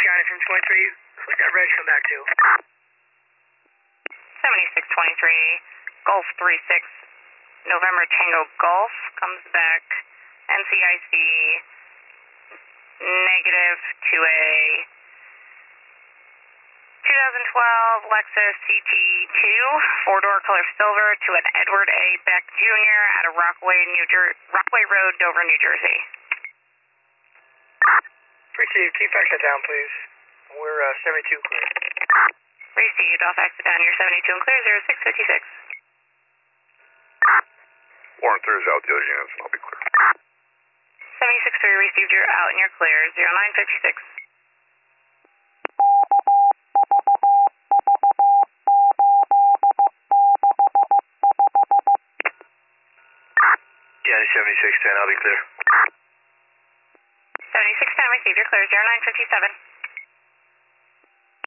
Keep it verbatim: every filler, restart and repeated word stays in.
County from twenty-three. Who's that reg come back to? seventy-six twenty-three, Golf three six, November Tango Golf comes back, N C I C, negative to a twenty twelve Lexus C T two, four-door color silver to an Edward A. Beck Junior at a Rockaway, New Jer- Rockaway Road, Dover, New Jersey. Received. Keep fax that down, please. We're uh, seventy-two clear. Received. I'll fax it down. You're seventy-two and clear, zero six fifty-six. Warren Thurs out the other units, and I'll be clear. seventy-six three received. You're out and you're clear, zero nine fifty-six. Yeah, seventy-six ten, I'll be clear. seventy-six ten received. You're clear, zero nine fifty-seven.